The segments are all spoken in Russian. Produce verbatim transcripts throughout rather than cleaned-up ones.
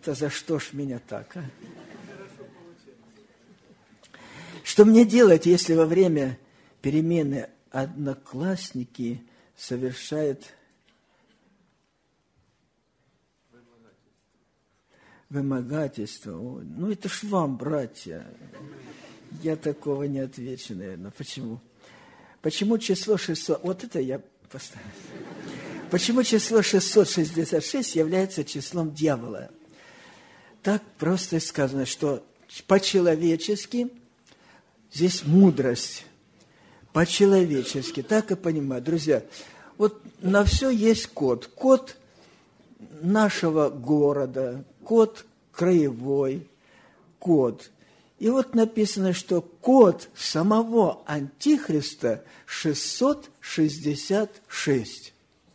это за что ж меня так, а? Что мне делать, если во время перемены одноклассники совершают вымогательство? Ой, ну, это ж вам, братья. Я такого не отвечу, наверное. Почему? Почему число шестьсот... Вот это я поставил. Почему число шестьсот шестьдесят шесть является числом дьявола? Так просто сказано, что по-человечески здесь мудрость. По-человечески. Так и понимаю. Друзья, вот на все есть код. Код нашего города, код краевой, код. И вот написано, что код самого Антихриста шестьсот шестьдесят шесть.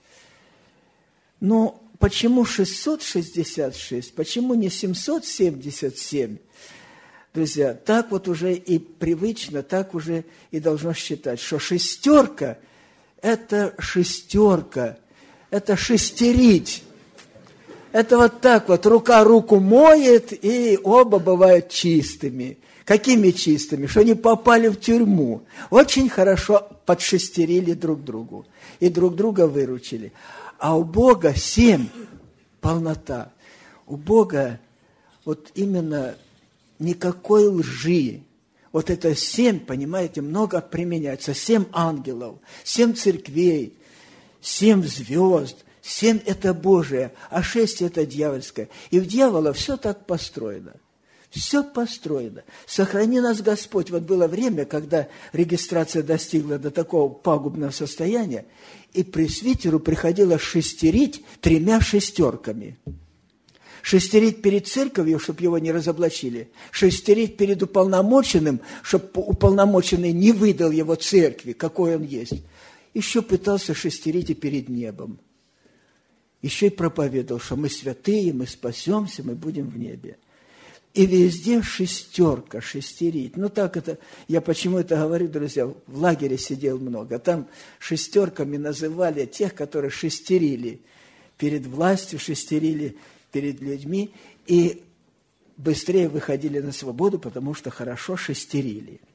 Но почему шестьсот шестьдесят шесть? Почему не семьсот семьдесят семь? Друзья, так вот уже и привычно, так уже и должно считать, что шестерка – это шестерка, это шестерить. Это вот так вот, рука руку моет, и оба бывают чистыми. Какими чистыми? Что они попали в тюрьму. Очень хорошо подшестерили друг другу и друг друга выручили. А у Бога семь – полнота. У Бога вот именно никакой лжи. Вот это семь, понимаете, много применяется. Семь ангелов, семь церквей, семь звезд. Семь – это Божие, а шесть – это дьявольское. И в дьявола все так построено. Все построено. Сохрани нас, Господь. Вот было время, когда регистрация достигла до такого пагубного состояния, и пресвитеру приходилось шестерить тремя шестерками. Шестерить перед церковью, чтобы его не разоблачили. Шестерить перед уполномоченным, чтобы уполномоченный не выдал его церкви, какой он есть. Еще пытался шестерить и перед небом. Еще и проповедовал, что мы святые, мы спасемся, мы будем в небе. И везде шестерка, шестерить. Ну так это, я почему это говорю, друзья, в лагере сидел много. Там шестерками называли тех, которые шестерили. Перед властью шестерили, перед людьми. И быстрее выходили на свободу, потому что хорошо шестерили.